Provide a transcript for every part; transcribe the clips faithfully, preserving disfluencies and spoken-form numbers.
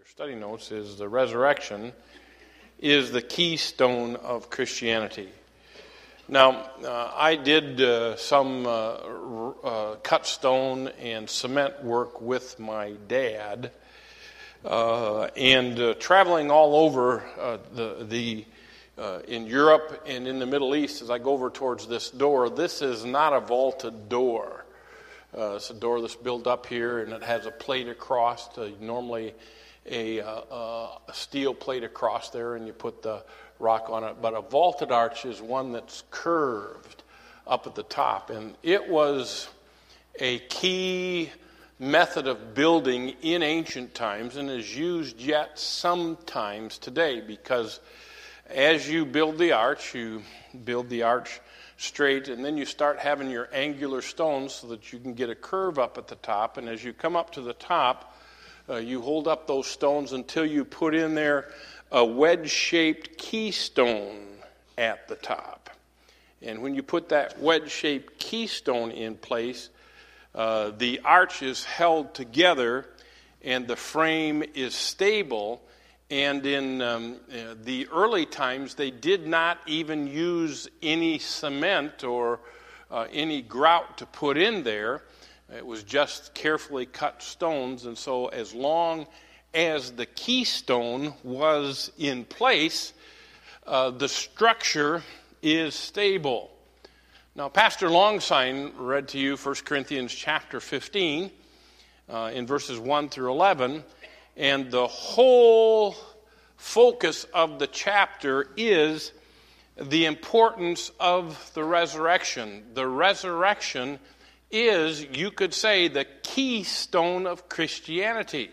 your study notes is the resurrection is the keystone of Christianity. Now, uh, I did uh, some uh, uh, cut stone and cement work with my dad, uh, and uh, traveling all over uh, the the uh, in Europe and in the Middle East. As I go over towards this door, this is not a vaulted door. Uh, it's a door that's built up here, and it has a plate across. Uh, normally, a, uh, uh, a steel plate across there, and you put the rock on it. But a vaulted arch is one that's curved up at the top, and it was a key method of building in ancient times, and is used yet sometimes today. Because as you build the arch, you build the arch straight, and then you start having your angular stones so that you can get a curve up at the top. And as you come up to the top, uh, you hold up those stones until you put in there a wedge-shaped keystone at the top. And when you put that wedge-shaped keystone in place, uh, the arch is held together and the frame is stable. And in um, uh, the early times, they did not even use any cement or uh, any grout to put in there. It was just carefully cut stones. And so as long as the keystone was in place, uh, the structure is stable. Now, Pastor Longsign read to you First Corinthians chapter fifteen uh, in verses one through eleven. And the whole focus of the chapter is the importance of the resurrection. The resurrection is, you could say, the keystone of Christianity.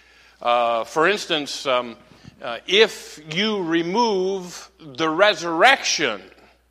Uh, for instance, um, uh, if you remove the resurrection,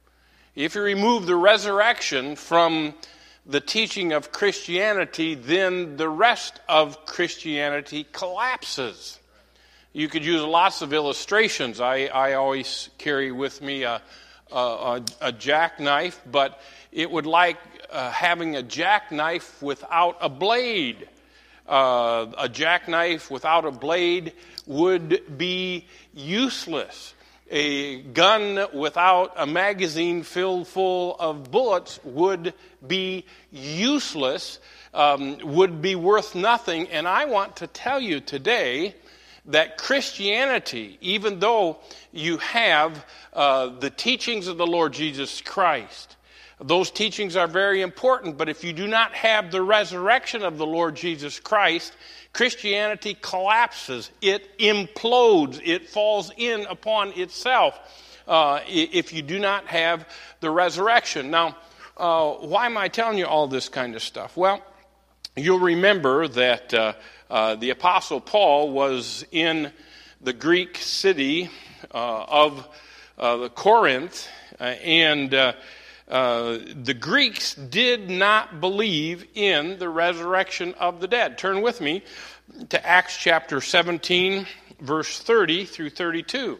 if you remove the resurrection from the teaching of Christianity, then the rest of Christianity collapses. You could use lots of illustrations. I, I always carry with me a, a, a jackknife, but it would like uh, having a jackknife without a blade. Uh, a jackknife without a blade would be useless. A gun without a magazine filled full of bullets would be useless, um, would be worth nothing. And I want to tell you today that Christianity, even though you have uh, the teachings of the Lord Jesus Christ, those teachings are very important, but if you do not have the resurrection of the Lord Jesus Christ, Christianity collapses. It implodes. It falls in upon itself uh, if you do not have the resurrection. Now, uh, why am I telling you all this kind of stuff? Well, you'll remember that uh, uh, the Apostle Paul was in the Greek city uh, of uh, the Corinth, uh, and uh, Uh, the Greeks did not believe in the resurrection of the dead. Turn with me to Acts chapter seventeen, verse thirty through thirty-two.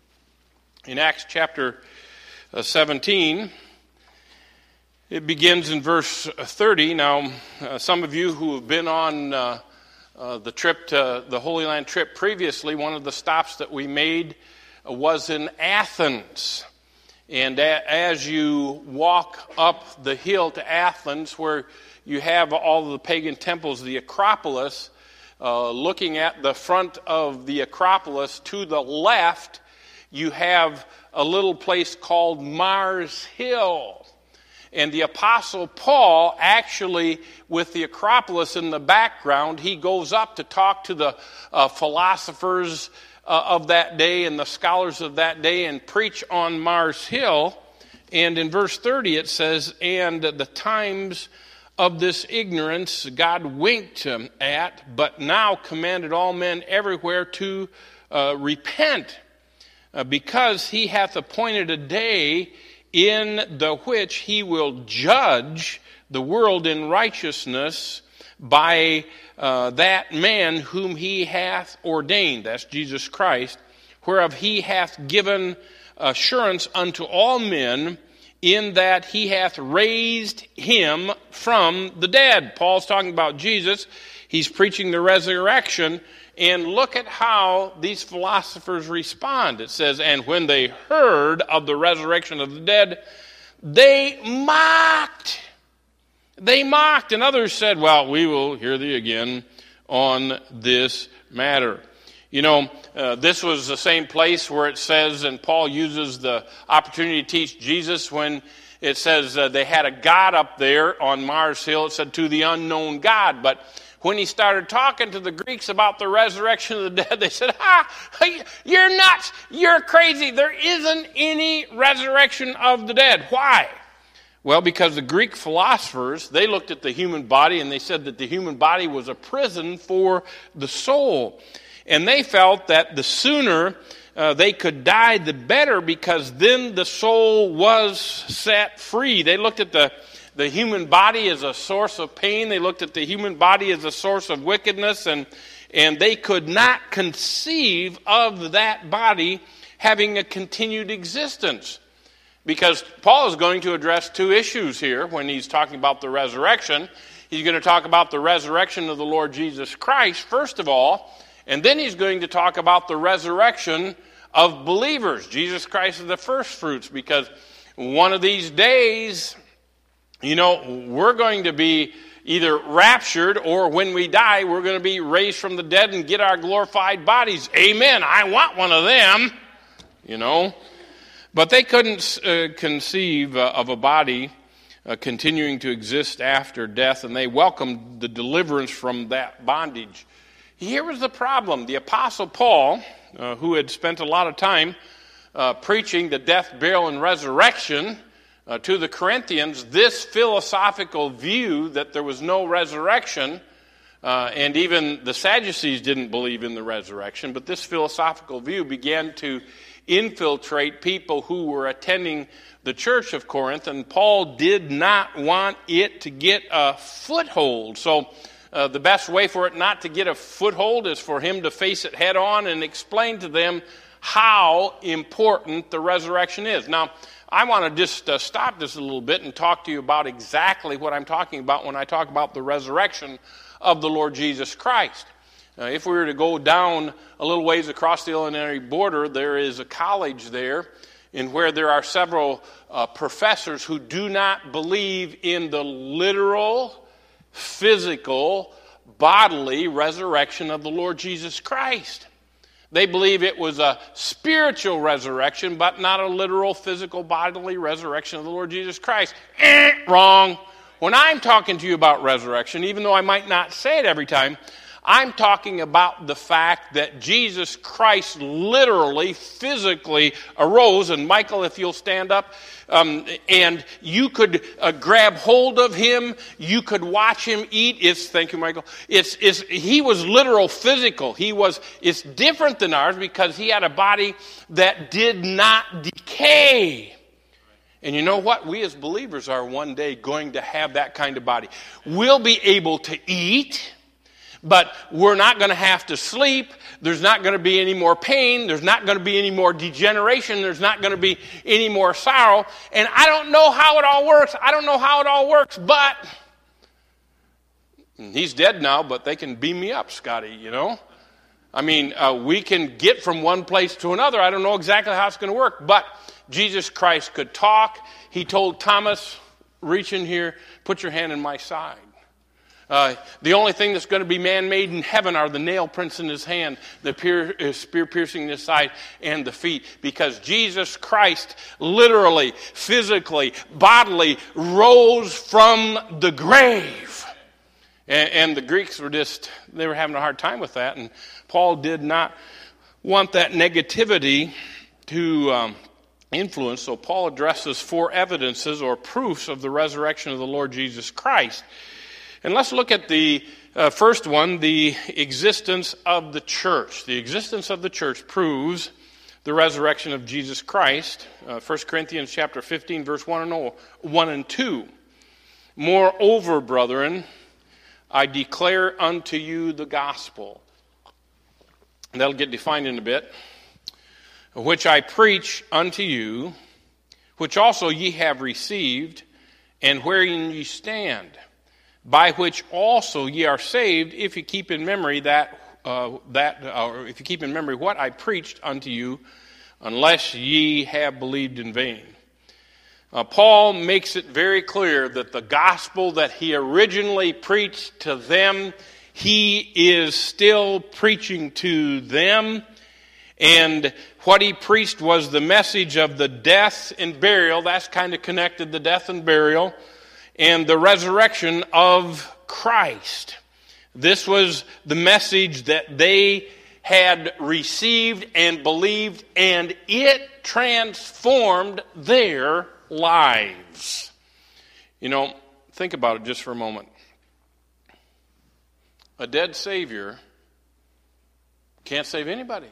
In Acts chapter seventeen, it begins in verse thirty. Now, uh, some of you who have been on uh, uh, the trip to the Holy Land trip previously, one of the stops that we made was in Athens. And as you walk up the hill to Athens, where you have all of the pagan temples, the Acropolis, uh, looking at the front of the Acropolis, to the left, you have a little place called Mars Hill. And the Apostle Paul, actually, with the Acropolis in the background, he goes up to talk to the uh, philosophers Uh, of that day and the scholars of that day and preach on Mars Hill. And in verse thirty it says, "And the times of this ignorance God winked at, but now commanded all men everywhere to uh, repent, uh, because he hath appointed a day in the which he will judge the world in righteousness by uh, that man whom he hath ordained," that's Jesus Christ, "whereof he hath given assurance unto all men, in that he hath raised him from the dead." Paul's talking about Jesus. He's preaching the resurrection, And look at how these philosophers respond. It says, and when they heard of the resurrection of the dead, they mocked. They mocked. And others said, well, we will hear thee again on this matter. You know, uh, this was the same place where it says, and Paul uses the opportunity to teach Jesus when it says uh, they had a God up there on Mars Hill. It said, to the unknown God. But when he started talking to the Greeks about the resurrection of the dead, they said, ah, you're nuts. You're crazy. There isn't any resurrection of the dead. Why? Well, because the Greek philosophers, they looked at the human body and they said that the human body was a prison for the soul. And they felt that the sooner uh, they could die, the better, because then the soul was set free. They looked at the, the human body as a source of pain. They looked at the human body as a source of wickedness, and, and they could not conceive of that body having a continued existence. Because Paul is going to address two issues here when he's talking about the resurrection. He's going to talk about the resurrection of the Lord Jesus Christ, first of all, and then he's going to talk about the resurrection of believers. Jesus Christ is the first fruits, because one of these days, you know, we're going to be either raptured, or when we die, we're going to be raised from the dead and get our glorified bodies. Amen. I want one of them, you know. But they couldn't uh, conceive uh, of a body uh, continuing to exist after death, and they welcomed the deliverance from that bondage. Here was the problem. The Apostle Paul, uh, who had spent a lot of time uh, preaching the death, burial, and resurrection uh, to the Corinthians, this philosophical view that there was no resurrection, uh, and even the Sadducees didn't believe in the resurrection, but this philosophical view began to infiltrate people who were attending the church of Corinth, and Paul did not want it to get a foothold. So uh, the best way for it not to get a foothold is for him to face it head on and explain to them how important the resurrection is. Now, I want to just uh, stop this a little bit and talk to you about exactly what I'm talking about when I talk about the resurrection of the Lord Jesus Christ. Uh, if we were to go down a little ways across the Illinois border, there is a college there in where there are several uh, professors who do not believe in the literal, physical, bodily resurrection of the Lord Jesus Christ. They believe it was a spiritual resurrection, but not a literal, physical, bodily resurrection of the Lord Jesus Christ. Eh, wrong. When I'm talking to you about resurrection, even though I might not say it every time, I'm talking about the fact that Jesus Christ literally, physically arose. And Michael, if you'll stand up, um, and you could uh, grab hold of him, you could watch him eat. It's thank you, Michael. It's, it's he was literal, physical. He was. It's different than ours because he had a body that did not decay. And you know what? We as believers are one day going to have that kind of body. We'll be able to eat, but we're not going to have to sleep. There's not going to be any more pain. There's not going to be any more degeneration. There's not going to be any more sorrow. And I don't know how it all works. I don't know how it all works, but he's dead now, but they can beam me up, Scotty, you know. I mean, uh, we can get from one place to another. I don't know exactly how it's going to work, but Jesus Christ could talk. He told Thomas, reach in here, put your hand in my side. Uh, the only thing that's going to be man-made in heaven are the nail prints in his hand, the peer, uh, spear piercing his side, and the feet. Because Jesus Christ literally, physically, bodily rose from the grave. And, and the Greeks were just, they were having a hard time with that. And Paul did not want that negativity to um, influence. So Paul addresses four evidences or proofs of the resurrection of the Lord Jesus Christ. And let's look at the uh, first one, the existence of the church. The existence of the church proves the resurrection of Jesus Christ. Uh, First Corinthians chapter fifteen, verse one and two. Moreover, brethren, I declare unto you the gospel. And that'll get defined in a bit. Which I preach unto you, which also ye have received, and wherein ye stand, by which also ye are saved, if ye keep in memory that uh, that, or if you keep in memory what I preached unto you, unless ye have believed in vain. Uh, Paul makes it very clear that the gospel that he originally preached to them, he is still preaching to them. And what he preached was the message of the death and burial. That's kind of connected, the death and burial, and the resurrection of Christ. This was the message that they had received and believed, and it transformed their lives. You know, think about it just for a moment. A dead Savior can't save anybody.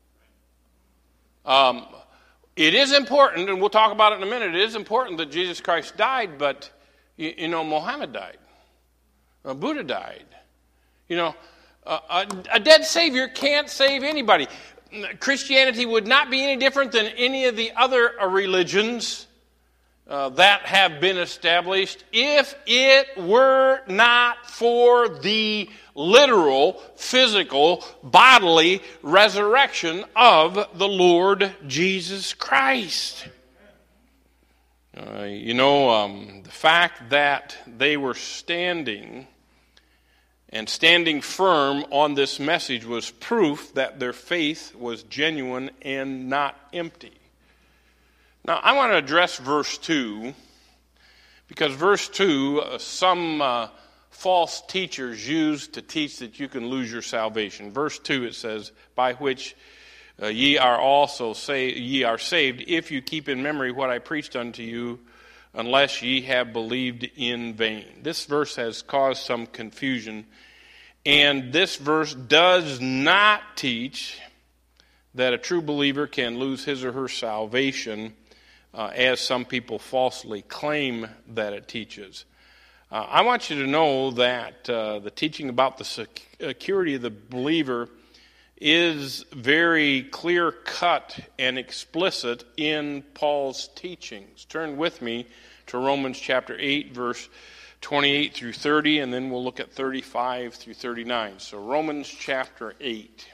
Um, it is important, and we'll talk about it in a minute, it is important that Jesus Christ died, but, you, you know, Muhammad died. Uh, Buddha died. You know, uh, a, a dead Savior can't save anybody. Christianity would not be any different than any of the other uh, religions uh, that have been established if it were not for the literal, physical, bodily resurrection of the Lord Jesus Christ. Uh, you know, um, the fact that they were standing and standing firm on this message was proof that their faith was genuine and not empty. Now, I want to address verse two, because verse two, uh, some uh, false teachers use to teach that you can lose your salvation. Verse two, it says, by which uh, ye are also say, ye are saved, if you keep in memory what I preached unto you, unless ye have believed in vain. This verse has caused some confusion, and this verse does not teach that a true believer can lose his or her salvation, uh, as some people falsely claim that it teaches. Uh, I want you to know that uh, the teaching about the security of the believer is very clear-cut and explicit in Paul's teachings. Turn with me to Romans chapter eight, verse twenty-eight through thirty, and then we'll look at thirty-five through thirty-nine. So Romans chapter eight.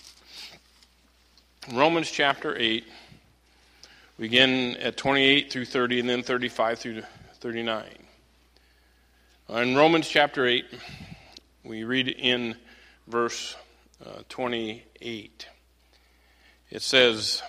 Romans chapter eight, we begin at twenty-eight through thirty, and then thirty-five through thirty-nine. In Romans chapter eight, we read in verse uh, twenty-eight. It says,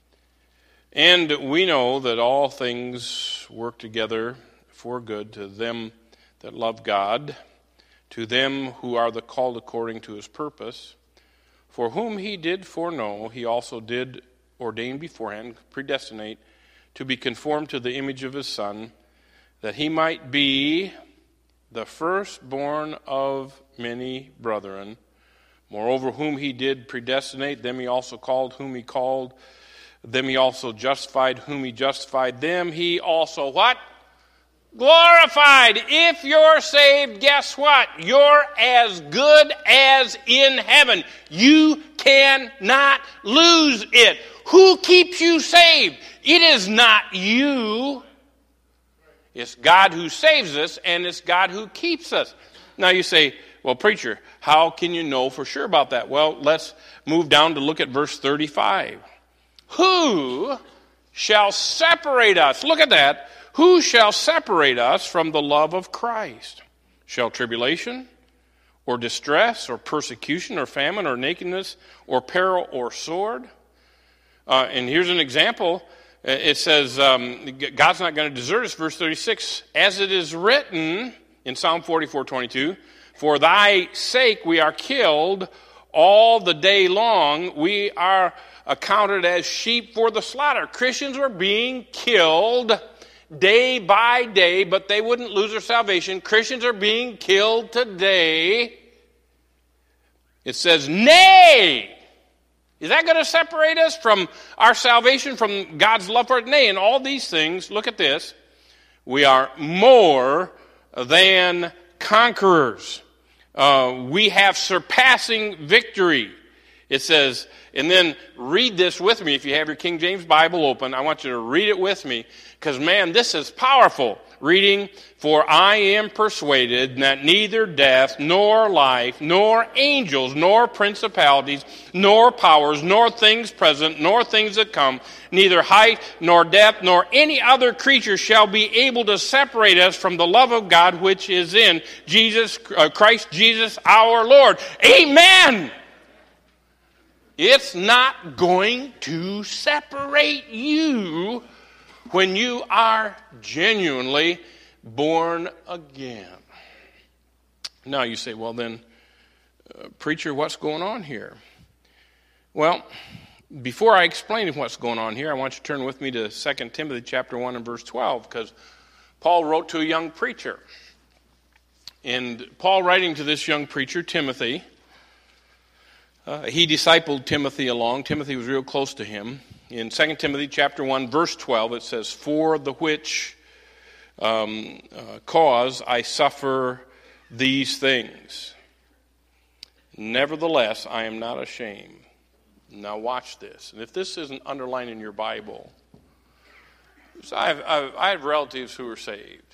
and we know that all things work together for good to them that love God, to them who are the called according to his purpose. For whom he did foreknow, he also did ordain beforehand, predestinate, to be conformed to the image of his Son, that he might be the firstborn of many brethren. Moreover, whom he did predestinate, them he also called. Whom he called, them he also justified. Whom he justified, them he also what? Glorified. If you're saved, guess what? You're as good as in heaven. You cannot lose it. Who keeps you saved? It is not you. It's God who saves us, and it's God who keeps us. Now you say, well, preacher, how can you know for sure about that? Well, let's move down to look at verse thirty-five. Who shall separate us? Look at that. Who shall separate us from the love of Christ? Shall tribulation, or distress, or persecution, or famine, or nakedness, or peril, or sword? Uh, and here's an example. It says, um, God's not going to desert us, verse thirty-six. As it is written in Psalm forty-four twenty-two, for thy sake we are killed all the day long. We are accounted as sheep for the slaughter. Christians were being killed day by day, but they wouldn't lose their salvation. Christians are being killed today. It says, nay. Is that going to separate us from our salvation, from God's love for it? Nay, in all these things, look at this. We are more than conquerors. Uh, we have surpassing victory. It says, and then read this with me. If you have your King James Bible open, I want you to read it with me. Because, man, this is powerful. Reading, for I am persuaded that neither death, nor life, nor angels, nor principalities, nor powers, nor things present, nor things that come, neither height, nor depth, nor any other creature shall be able to separate us from the love of God which is in Jesus, uh, Christ Jesus our Lord. Amen! It's not going to separate you when you are genuinely born again. Now you say, well then, uh, preacher, what's going on here? Well, before I explain what's going on here, I want you to turn with me to Second Timothy chapter one and verse twelve, because Paul wrote to a young preacher. And Paul, writing to this young preacher, Timothy, Uh, he discipled Timothy along. Timothy was real close to him. In Second Timothy chapter one, verse twelve, it says, for the which um, uh, cause I suffer these things. Nevertheless, I am not ashamed. Now watch this. And if this isn't underlined in your Bible, so I have, I have, I have relatives who are saved.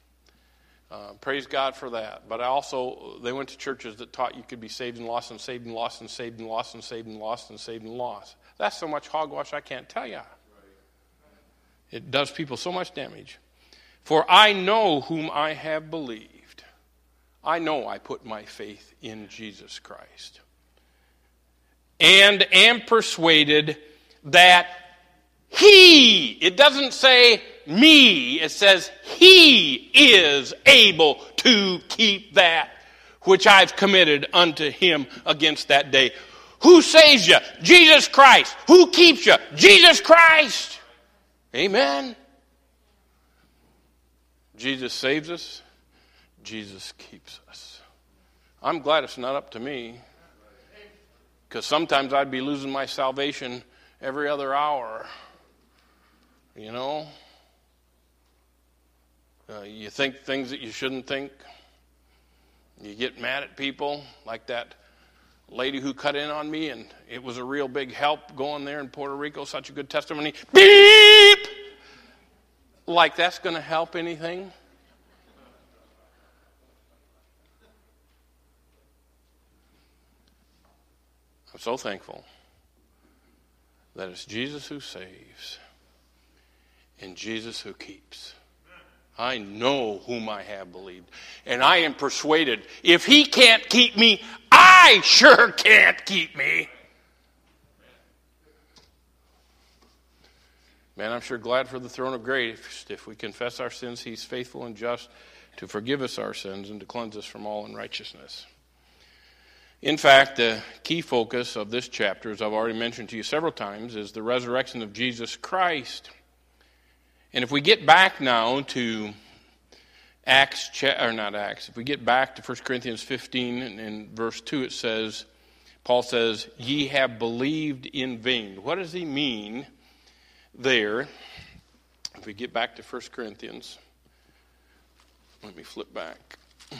Uh, praise God for that. But I also, they went to churches that taught you could be saved and lost and saved and lost and saved and lost and saved and lost and saved and lost. That's so much hogwash I can't tell you. It does people so much damage. For I know whom I have believed. I know I put my faith in Jesus Christ. And am persuaded that He, it doesn't say me, it says He is able to keep that which I've committed unto Him against that day. Who saves you? Jesus Christ. Who keeps you? Jesus Christ. Amen. Jesus saves us. Jesus keeps us. I'm glad it's not up to me, because sometimes I'd be losing my salvation every other hour. You know, uh, you think things that you shouldn't think. You get mad at people, like that lady who cut in on me, and it was a real big help going there in Puerto Rico. Such a good testimony. Beep! Like that's going to help anything? I'm so thankful that it's Jesus who saves and Jesus who keeps. I know whom I have believed, and I am persuaded if He can't keep me, I sure can't keep me. Man, I'm sure glad for the throne of grace. If we confess our sins, He's faithful and just to forgive us our sins and to cleanse us from all unrighteousness. In fact, the key focus of this chapter, as I've already mentioned to you several times, is the resurrection of Jesus Christ. And if we get back now to Acts, or not Acts, if we get back to First Corinthians fifteen and in verse two, it says, Paul says, ye have believed in vain. What does he mean there? If we get back to First Corinthians, let me flip back.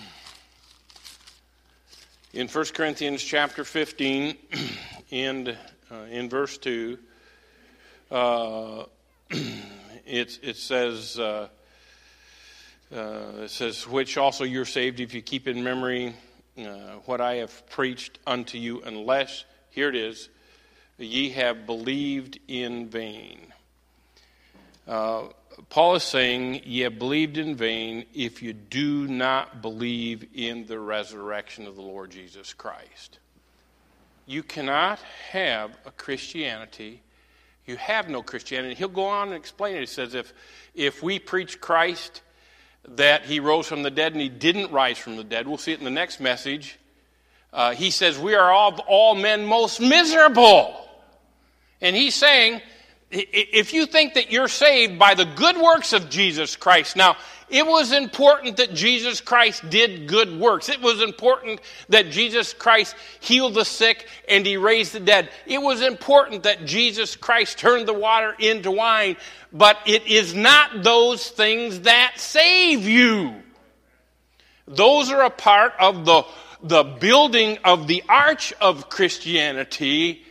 In First Corinthians chapter fifteen, and uh, in verse two, uh, it, it says, uh, uh, it says, which also you're saved if you keep in memory uh, what I have preached unto you, unless, here it is, ye have believed in vain. Uh, Paul is saying, ye have believed in vain if you do not believe in the resurrection of the Lord Jesus Christ. You cannot have a Christianity. You have no Christianity. He'll go on and explain it. He says, if, if we preach Christ, that He rose from the dead and He didn't rise from the dead, we'll see it in the next message. Uh, he says, we are all, all men most miserable. And he's saying, if you think that you're saved by the good works of Jesus Christ, now, it was important that Jesus Christ did good works. It was important that Jesus Christ healed the sick and He raised the dead. It was important that Jesus Christ turned the water into wine. But it is not those things that save you. Those are a part of the the building of the arch of Christianity.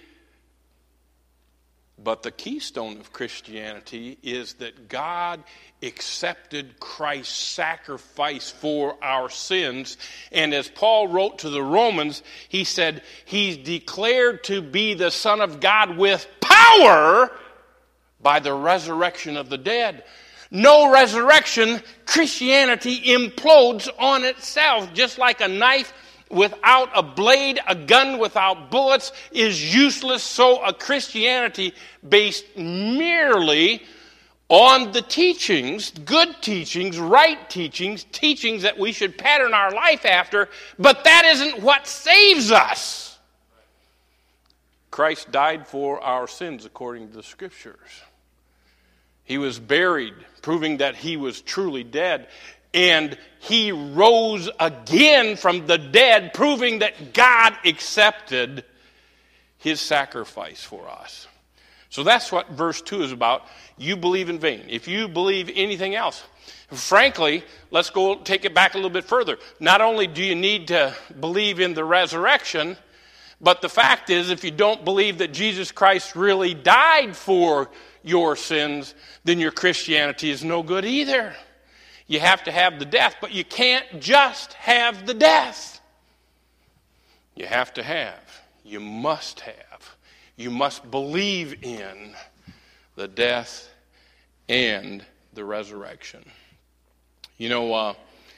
But the keystone of Christianity is that God accepted Christ's sacrifice for our sins. And as Paul wrote to the Romans, he said, he's declared to be the Son of God with power by the resurrection of the dead. No resurrection, Christianity implodes on itself, just like a knife without a blade, a gun without bullets is useless. So a Christianity based merely on the teachings, good teachings, right teachings, teachings that we should pattern our life after, but that isn't what saves us. Christ died for our sins according to the Scriptures. He was buried, proving that he was truly dead. And he rose again from the dead, proving that God accepted his sacrifice for us. So that's what verse two is about. You believe in vain. If you believe anything else, frankly, let's go take it back a little bit further. Not only do you need to believe in the resurrection, but the fact is, if you don't believe that Jesus Christ really died for your sins, then your Christianity is no good either. You have to have the death, but you can't just have the death. You have to have, you must have, you must believe in the death and the resurrection. You know, uh,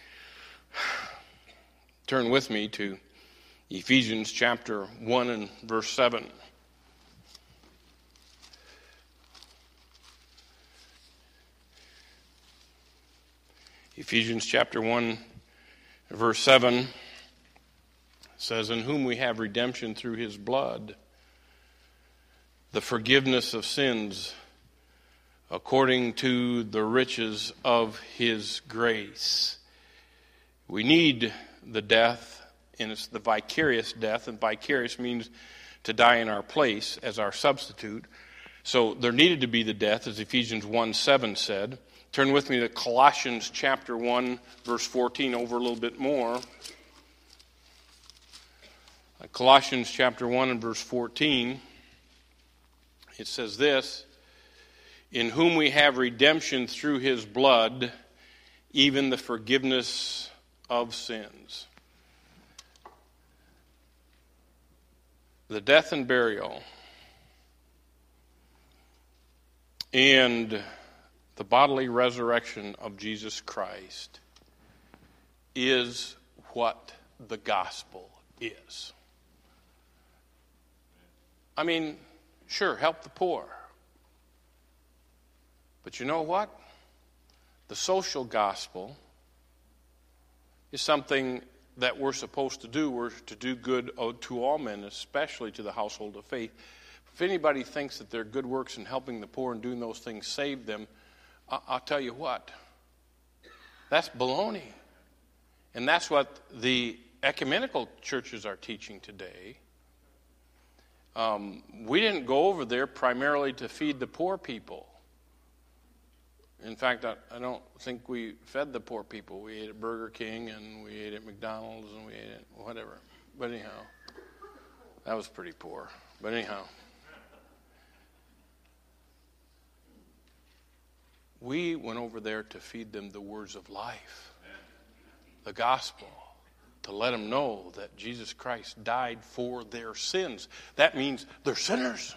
turn with me to Ephesians chapter one and verse seven. Ephesians chapter one, verse seven says, in whom we have redemption through his blood, the forgiveness of sins, according to the riches of his grace. We need the death, and it's the vicarious death, and vicarious means to die in our place as our substitute. So there needed to be the death, as Ephesians one seven said. Turn with me to Colossians chapter one, verse fourteen, over a little bit more. Colossians chapter one and verse fourteen, it says this, in whom we have redemption through his blood, even the forgiveness of sins. The death and burial and the bodily resurrection of Jesus Christ is what the gospel is. I mean, sure, help the poor. But you know what? The social gospel is something that we're supposed to do. We're to do good to all men, especially to the household of faith. If anybody thinks that their good works in helping the poor and doing those things save them, I'll tell you what, that's baloney. And that's what the ecumenical churches are teaching today. Um, we didn't go over there primarily to feed the poor people. In fact, I, I don't think we fed the poor people. We ate at Burger King and we ate at McDonald's and we ate at whatever. But anyhow, that was pretty poor. But anyhow. We went over there to feed them the words of life, the gospel, to let them know that Jesus Christ died for their sins. That means they're sinners.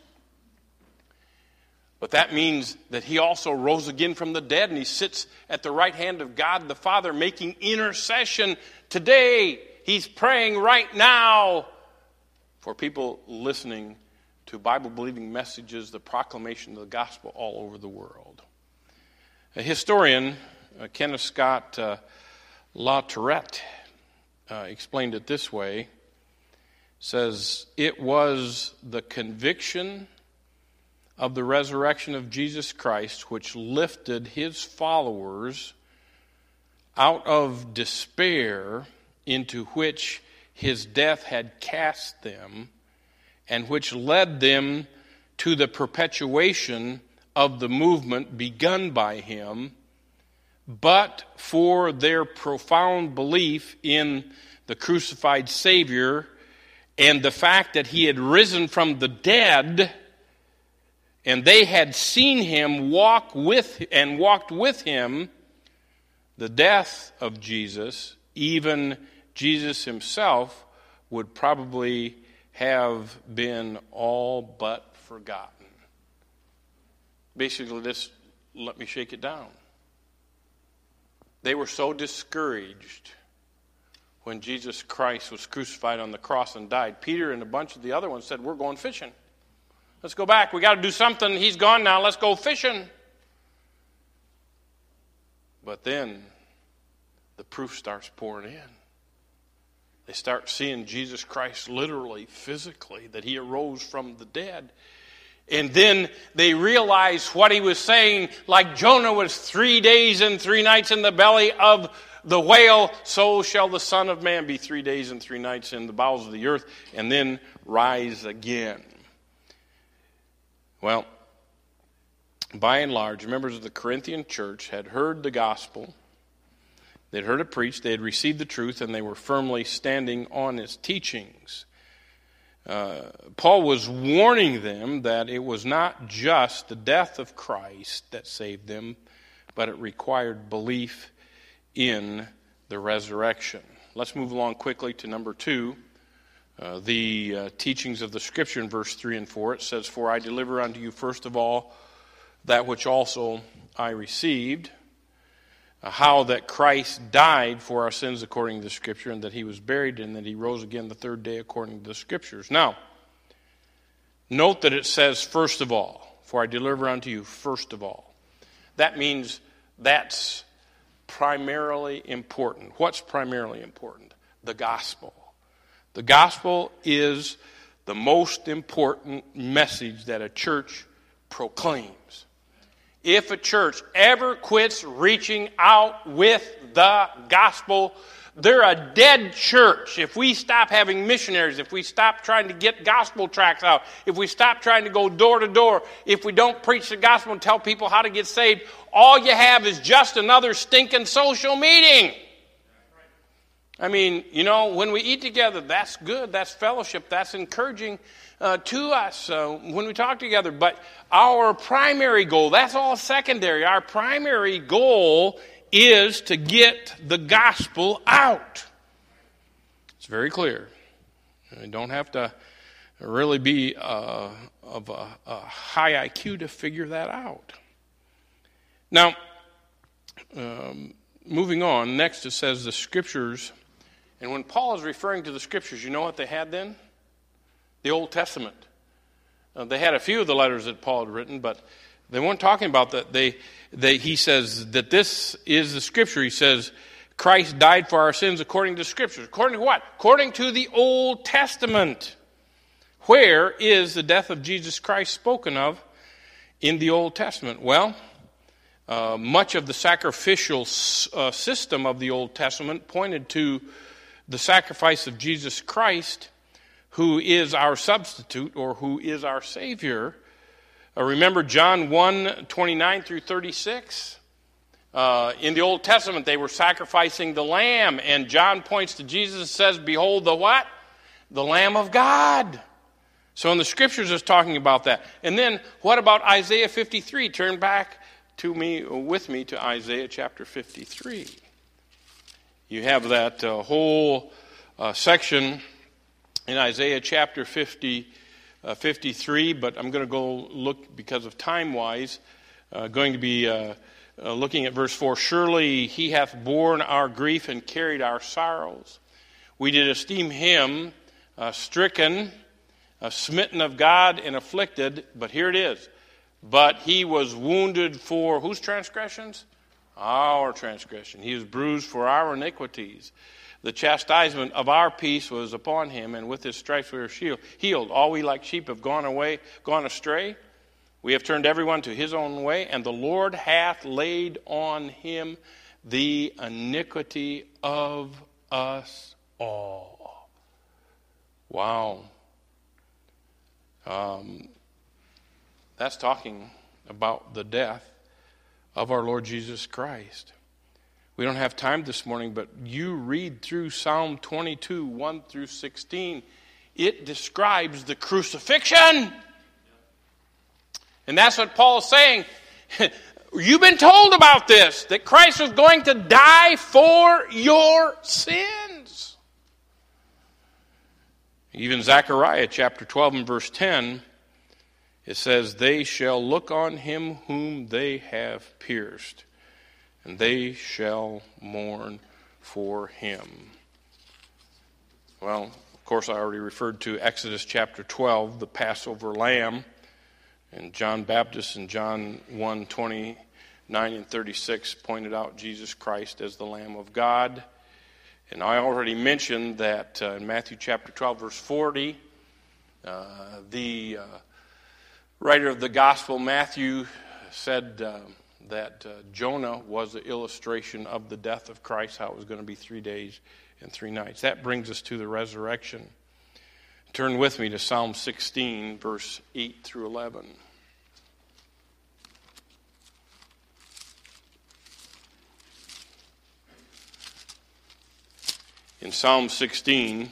But that means that he also rose again from the dead, and he sits at the right hand of God the Father making intercession today. He's praying right now for people listening to Bible-believing messages, the proclamation of the gospel all over the world. A historian, uh, Kenneth Scott uh, LaTourette, uh, explained it this way. Says, it was the conviction of the resurrection of Jesus Christ which lifted his followers out of despair into which his death had cast them, and which led them to the perpetuation of the movement begun by him, but for their profound belief in the crucified Savior and the fact that he had risen from the dead, and they had seen him walk with and walked with him, the death of Jesus, even Jesus himself, would probably have been all but forgotten. Basically, this, let me shake it down. They were so discouraged when Jesus Christ was crucified on the cross and died. Peter and a bunch of the other ones said, we're going fishing. Let's go back. We got to do something. He's gone now. Let's go fishing. But then the proof starts pouring in. They start seeing Jesus Christ literally, physically, that he arose from the dead. And then they realize what he was saying, like Jonah was three days and three nights in the belly of the whale, so shall the Son of Man be three days and three nights in the bowels of the earth, and then rise again. Well, by and large, members of the Corinthian church had heard the gospel. They'd heard it preached. They had received the truth, and they were firmly standing on its teachings. Uh, Paul was warning them that it was not just the death of Christ that saved them, but it required belief in the resurrection. Let's move along quickly to number two. Uh, the uh, teachings of the Scripture in verse three and four. It says, for I deliver unto you first of all that which also I received, uh, how that Christ died for our sins according to the Scripture, and that he was buried, and that he rose again the third day according to the Scriptures. Now, note that it says first of all, for I deliver unto you first of all. That means that's primarily important. What's primarily important? The gospel. The gospel is the most important message that a church proclaims. If a church ever quits reaching out with the gospel, they're a dead church. If we stop having missionaries, if we stop trying to get gospel tracts out, if we stop trying to go door to door, if we don't preach the gospel and tell people how to get saved, all you have is just another stinking social meeting. I mean, you know, when we eat together, that's good. That's fellowship. That's encouraging uh, to us uh, when we talk together. But our primary goal, that's all secondary. Our primary goal is to get the gospel out. It's very clear. You don't have to really be uh, of a, a high I Q to figure that out. Now, um, moving on, next it says the Scriptures. And when Paul is referring to the Scriptures, you know what they had then? The Old Testament. Uh, they had a few of the letters that Paul had written, but they weren't talking about that. They, they, he says that this is the Scripture. He says, Christ died for our sins according to the Scriptures. According to what? According to the Old Testament. Where is the death of Jesus Christ spoken of in the Old Testament? Well, uh, much of the sacrificial uh, system of the Old Testament pointed to the sacrifice of Jesus Christ, who is our substitute or who is our Savior. Uh, remember John one, twenty-nine through thirty-six? Uh, in the Old Testament, they were sacrificing the lamb, and John points to Jesus and says, behold the what? The Lamb of God. So in the Scriptures it's talking about that. And then what about Isaiah fifty-three? Turn back to me, with me to Isaiah chapter fifty-three. You have that uh, whole uh, section in Isaiah chapter fifty, uh, fifty-three, but I'm going to go look, because of time-wise, uh, going to be uh, uh, looking at verse four. Surely he hath borne our grief and carried our sorrows. We did esteem him uh, stricken, uh, smitten of God, and afflicted. But here it is. But he was wounded for whose transgressions? Our transgression. He was bruised for our iniquities. The chastisement of our peace was upon him, and with his stripes we are healed. All we like sheep have gone away, gone astray. We have turned everyone to his own way, and the Lord hath laid on him the iniquity of us all. Wow. Um, that's talking about the death of our Lord Jesus Christ. We don't have time this morning, but you read through Psalm twenty-two, one through sixteen. It describes the crucifixion. And that's what Paul's saying. You've been told about this, that Christ was going to die for your sins. Even Zechariah chapter twelve and verse ten, it says, they shall look on him whom they have pierced, and they shall mourn for him. Well, of course, I already referred to Exodus chapter twelve, the Passover lamb. And John Baptist in John one, twenty-nine and thirty-six pointed out Jesus Christ as the Lamb of God. And I already mentioned that uh, in Matthew chapter twelve, verse forty, uh, the uh, writer of the Gospel, Matthew, said uh, that uh, Jonah was the illustration of the death of Christ, how it was going to be three days and three nights. That brings us to the resurrection. Turn with me to Psalm sixteen, verse eight through eleven. In Psalm sixteen,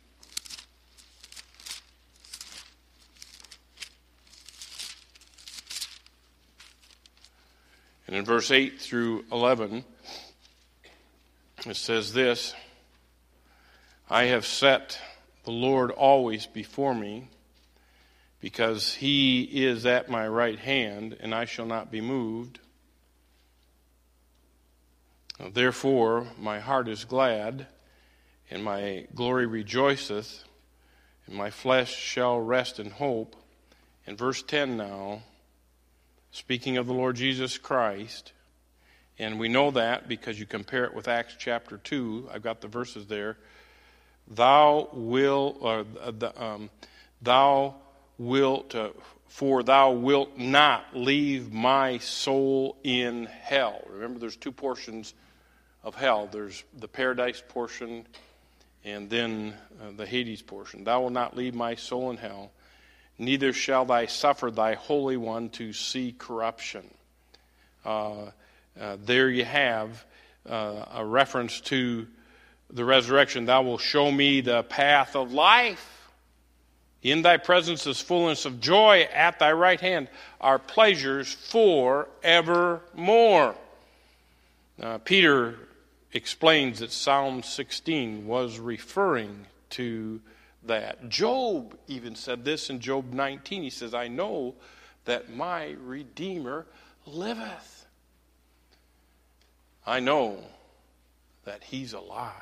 and in verse eight through eleven, it says this, I have set the Lord always before me, because he is at my right hand, and I shall not be moved. Therefore my heart is glad, and my glory rejoiceth, and my flesh shall rest in hope. In verse ten now, speaking of the Lord Jesus Christ, and we know that because you compare it with Acts chapter two. I've got the verses there. Thou will, or the, um, thou wilt, uh, for thou wilt not leave my soul in hell. Remember, there's two portions of hell. There's the paradise portion, and then uh, the Hades portion. Thou wilt not leave my soul in hell, neither shall thy suffer thy Holy One to see corruption. Uh, uh, there you have uh, a reference to the resurrection. Thou wilt show me the path of life. In thy presence is fullness of joy. At thy right hand are pleasures forevermore. Uh, Peter explains that Psalm sixteen was referring to that. Job even said this in Job nineteen. He says, I know that my Redeemer liveth. I know that he's alive.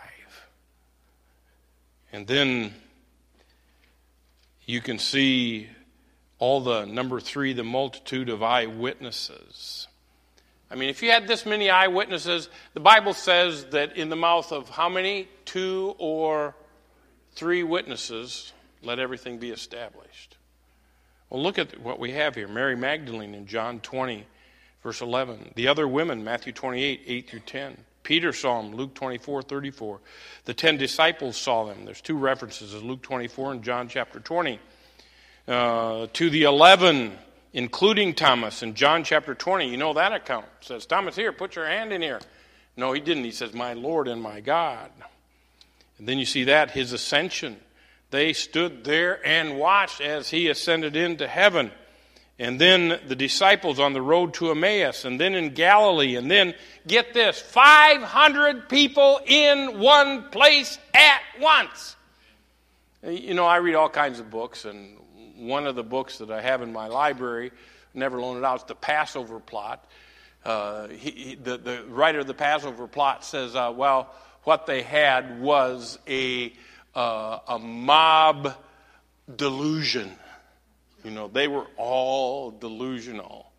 And then you can see all the, number three, the multitude of eyewitnesses. I mean, if you had this many eyewitnesses, the Bible says that in the mouth of how many? Two or three witnesses, let everything be established. Well, look at what we have here. Mary Magdalene in John twenty, verse eleven. The other women, Matthew twenty-eight, eight through ten. Peter saw them, Luke twenty-four, thirty-four. The ten disciples saw them. There's two references, Luke twenty-four and John chapter twenty. Uh, to the eleven, including Thomas, in John chapter twenty. You know that account. It says, Thomas, here, put your hand in here. No, he didn't. He says, my Lord and my God. And then you see that, his ascension. They stood there and watched as he ascended into heaven. And then the disciples on the road to Emmaus, and then in Galilee, and then, get this, five hundred people in one place at once. You know, I read all kinds of books, and one of the books that I have in my library, never loaned it out, is The Passover Plot. Uh, he, he, the, the writer of The Passover Plot says, uh, well, what they had was a, uh, a mob delusion. You know, they were all delusional.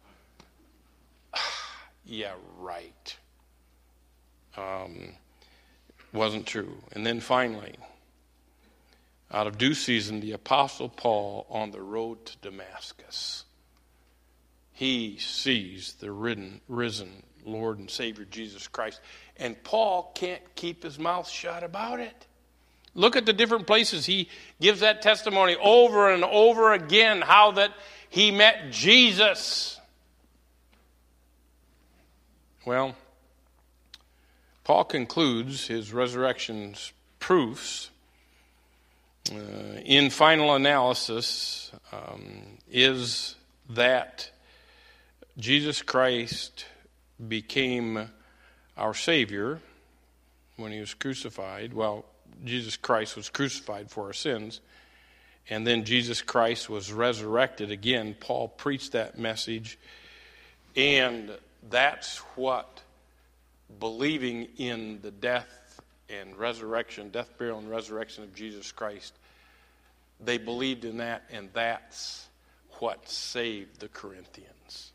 Yeah, right. Um, wasn't true. And then finally, out of due season, the Apostle Paul on the road to Damascus. He sees the risen, risen Lord and Savior Jesus Christ. And Paul can't keep his mouth shut about it. Look at the different places he gives that testimony over and over again, how that he met Jesus. Well, Paul concludes his resurrection proofs uh, in final analysis um, is that Jesus Christ became our Savior when he was crucified. Well, Jesus Christ was crucified for our sins, and then Jesus Christ was resurrected again. Paul preached that message, and that's what believing in the death and resurrection, death, burial, and resurrection of Jesus Christ, they believed in that, and that's what saved the Corinthians.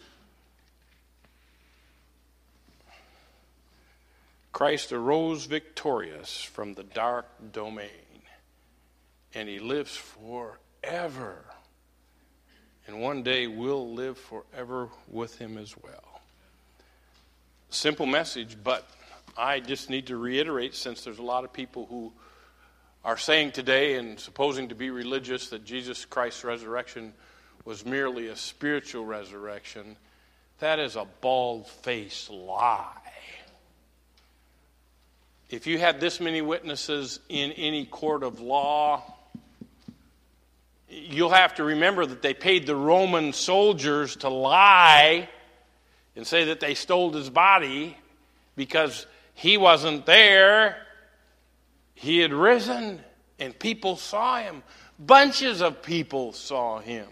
Christ arose victorious from the dark domain, and he lives forever. And one day we'll live forever with him as well. Simple message, but I just need to reiterate, since there's a lot of people who are saying today and supposing to be religious that Jesus Christ's resurrection was merely a spiritual resurrection. That is a bald-faced lie. If you had this many witnesses in any court of law, you'll have to remember that they paid the Roman soldiers to lie and say that they stole his body because he wasn't there. He had risen, and people saw him. Bunches of people saw him.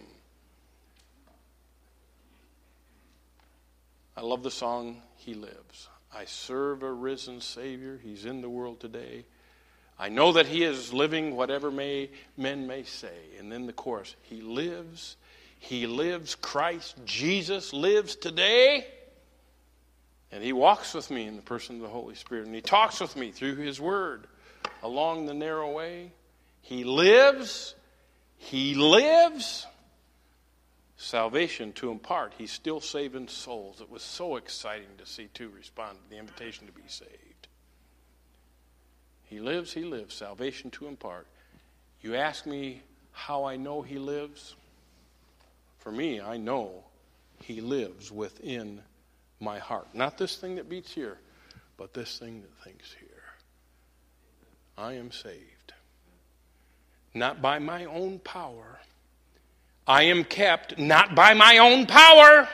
I love the song, He Lives. I serve a risen Savior. He's in the world today. I know that he is living, whatever may men may say. And then the chorus, he lives. He lives. Christ Jesus lives today. And he walks with me in the person of the Holy Spirit. And he talks with me through his word along the narrow way. He lives. He lives. Salvation to impart. He's still saving souls. It was so exciting to see two respond to the invitation to be saved. He lives, he lives. Salvation to impart. You ask me how I know he lives? For me, I know he lives within my heart. Not this thing that beats here, but this thing that thinks here. I am saved. Not by my own power. I am kept not by my own power,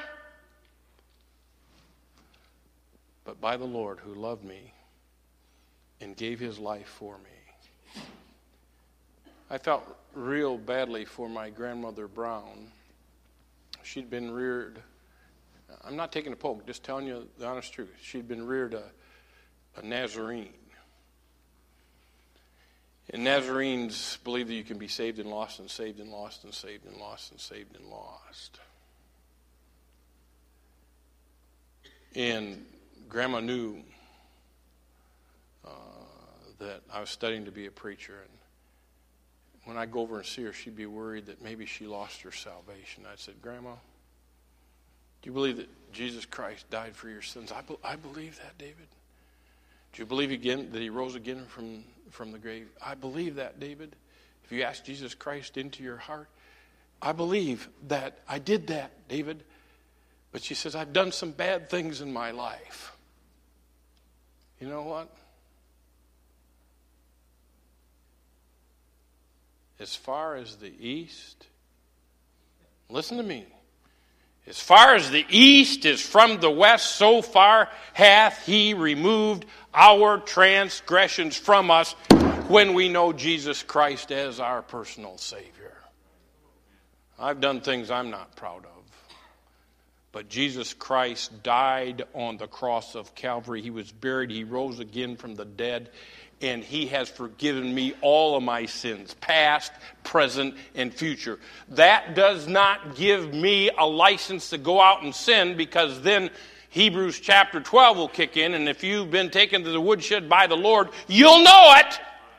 but by the Lord who loved me and gave his life for me. I felt real badly for my grandmother Brown. She'd been reared, I'm not taking a poke, just telling you the honest truth. She'd been reared a, a Nazarene. And Nazarenes believe that you can be saved and lost and saved and lost and saved and lost and saved and lost. And Grandma knew uh, that I was studying to be a preacher. And when I'd go over and see her, she'd be worried that maybe she lost her salvation. I said, Grandma, do you believe that Jesus Christ died for your sins? I, be- I believe that, David. Do you believe again that he rose again from, from the grave? I believe that, David. If you ask Jesus Christ into your heart, I believe that I did that, David. But she says, I've done some bad things in my life. You know what? As far as the east, listen to me. As far as the east is from the west, so far hath he removed our transgressions from us when we know Jesus Christ as our personal Savior. I've done things I'm not proud of. But Jesus Christ died on the cross of Calvary. He was buried. He rose again from the dead. And he has forgiven me all of my sins, past, present, and future. That does not give me a license to go out and sin, because then Hebrews chapter twelve will kick in, and if you've been taken to the woodshed by the Lord, you'll know it.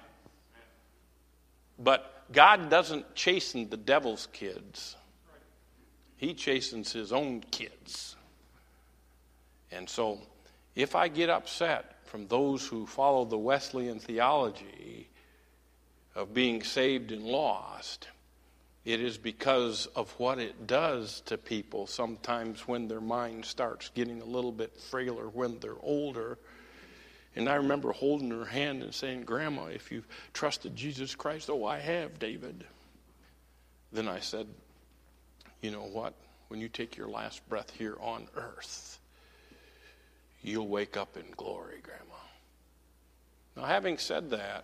But God doesn't chasten the devil's kids. He chastens his own kids. And so, if I get upset from those who follow the Wesleyan theology of being saved and lost, it is because of what it does to people sometimes when their mind starts getting a little bit frailer when they're older. And I remember holding her hand and saying, Grandma, if you've trusted Jesus Christ, oh, I have, David. Then I said, you know what? When you take your last breath here on earth, you'll wake up in glory, Grandma. Now, having said that,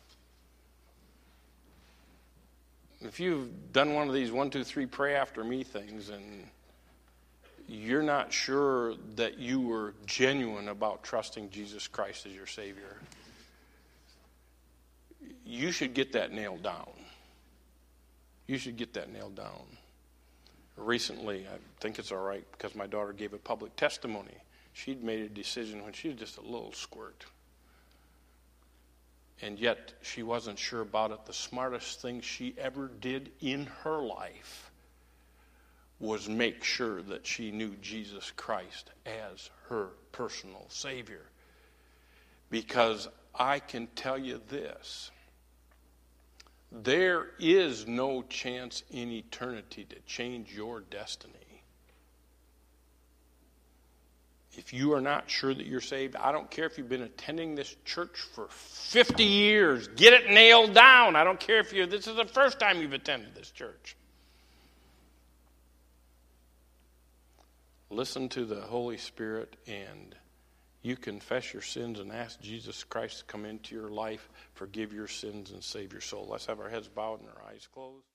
if you've done one of these one, two, three, pray after me things, and you're not sure that you were genuine about trusting Jesus Christ as your Savior, you should get that nailed down. You should get that nailed down. Recently, I think it's all right because my daughter gave a public testimony. She'd made a decision when she was just a little squirt. And yet, she wasn't sure about it. The smartest thing she ever did in her life was make sure that she knew Jesus Christ as her personal Savior. Because I can tell you this, there is no chance in eternity to change your destiny. If you are not sure that you're saved, I don't care if you've been attending this church for fifty years. Get it nailed down. I don't care if you this is the first time you've attended this church. Listen to the Holy Spirit, and you confess your sins and ask Jesus Christ to come into your life, forgive your sins, and save your soul. Let's have our heads bowed and our eyes closed.